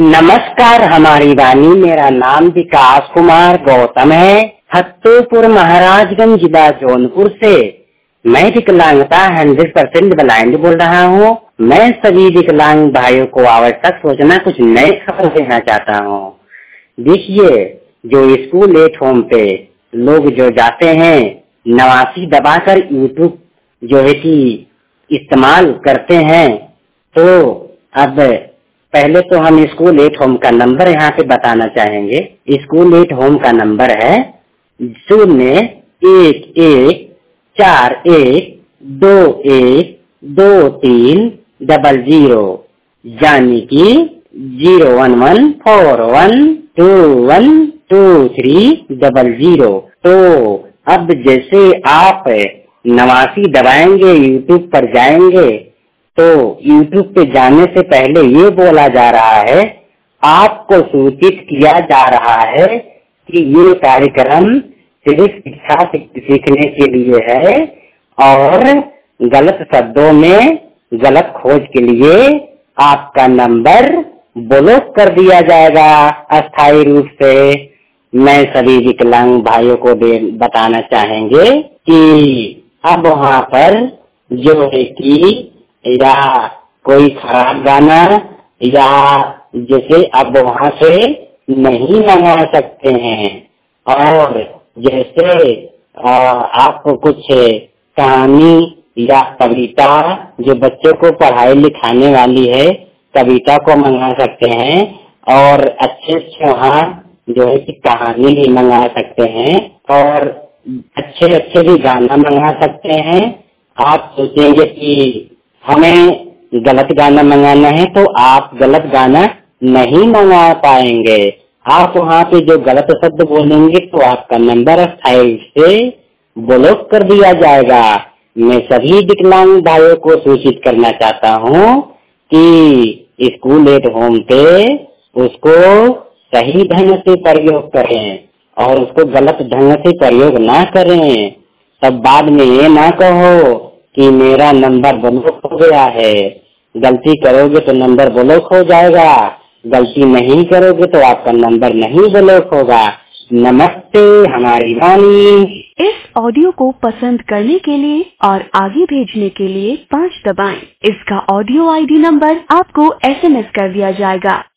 नमस्कार, हमारी वाणी। मेरा नाम विकास कुमार गौतम है। फतेहपुर महाराजगंज जिला जौनपुर से मैं विकलांगता 100% ब्लाइंड बोल रहा हूँ। मैं सभी विकलांग भाइयों को आवश्यक सूचना कुछ नई खबर देना चाहता हूँ। देखिए, जो स्कूल एट होम पे लोग जो जाते हैं 89 दबाकर यूट्यूब जो है कि इस्तेमाल करते हैं, तो अब पहले तो हम स्कूल एट होम का नंबर यहाँ पे बताना चाहेंगे। स्कूल एट होम का नंबर है 01121212300, यानी कि 01141212300। तो अब जैसे आप 89 दबाएंगे, यूट्यूब पर जाएंगे, तो YouTube पे जाने से पहले ये बोला जा रहा है, आपको सूचित किया जा रहा है कि ये कार्यक्रम सिर्फ शिक्षा सीखने के लिए है और गलत शब्दों में गलत खोज के लिए आपका नंबर ब्लॉक कर दिया जाएगा अस्थायी रूप से। मैं सभी विकलांग भाइयों को बताना चाहेंगे कि अब वहाँ पर जो है कि या कोई खराब गाना या जैसे अब वहाँ से नहीं मंगा सकते हैं, और जैसे आप कुछ कहानी या कविता जो बच्चों को पढ़ाई लिखाने वाली है, कविता को मंगा सकते हैं, और अच्छे वहाँ जो है कि कहानी भी मंगा सकते हैं, और अच्छे भी गाना मंगा सकते हैं। आप सोचेंगे कि हमें गलत गाना मंगाना है, तो आप गलत गाना नहीं मंगा पाएंगे। आप वहाँ पे जो गलत शब्द बोलेंगे तो आपका नंबर अस्थायी से ब्लॉक कर दिया जाएगा। मैं सभी विकलांग भाइयों को सूचित करना चाहता हूँ कि स्कूल एट होम पे उसको सही ढंग से प्रयोग करें और उसको गलत ढंग से प्रयोग ना करें। तब बाद में ये ना कहो कि मेरा नंबर ब्लॉक हो गया है। गलती करोगे तो नंबर ब्लॉक हो जाएगा, गलती नहीं करोगे तो आपका नंबर नहीं ब्लॉक होगा। नमस्ते, हमारी वाणी। इस ऑडियो को पसंद करने के लिए और आगे भेजने के लिए 5 दबाएं। इसका ऑडियो ID नंबर आपको SMS कर दिया जाएगा।